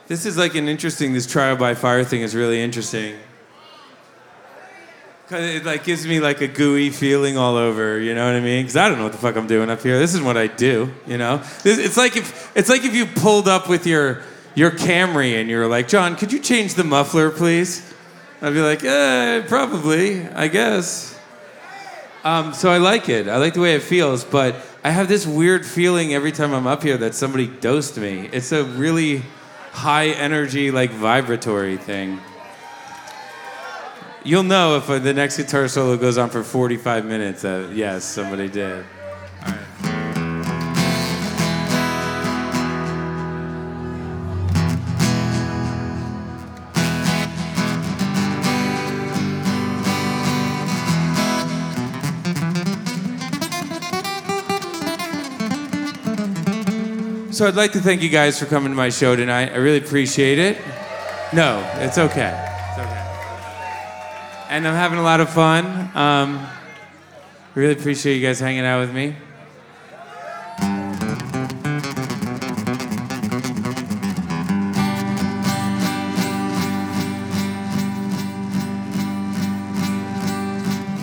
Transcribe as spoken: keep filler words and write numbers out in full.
This is like an interesting, this trial by fire thing is really interesting. Cause it like gives me like a gooey feeling all over, you know what I mean? Because I don't know what the fuck I'm doing up here. This is what I do, you know? This, it's like if it's like if you pulled up with your your Camry and you were like, John, could you change the muffler, please? I'd be like, eh, probably, I guess. Um, so I like it. I like the way it feels, but I have this weird feeling every time I'm up here that somebody dosed me. It's a really high energy, like vibratory thing. You'll know if uh, the next guitar solo goes on for forty-five minutes that, yes, somebody did. All right. So I'd like to thank you guys for coming to my show tonight. I really appreciate it. No, it's okay. It's okay. And I'm having a lot of fun. Um, really appreciate you guys hanging out with me.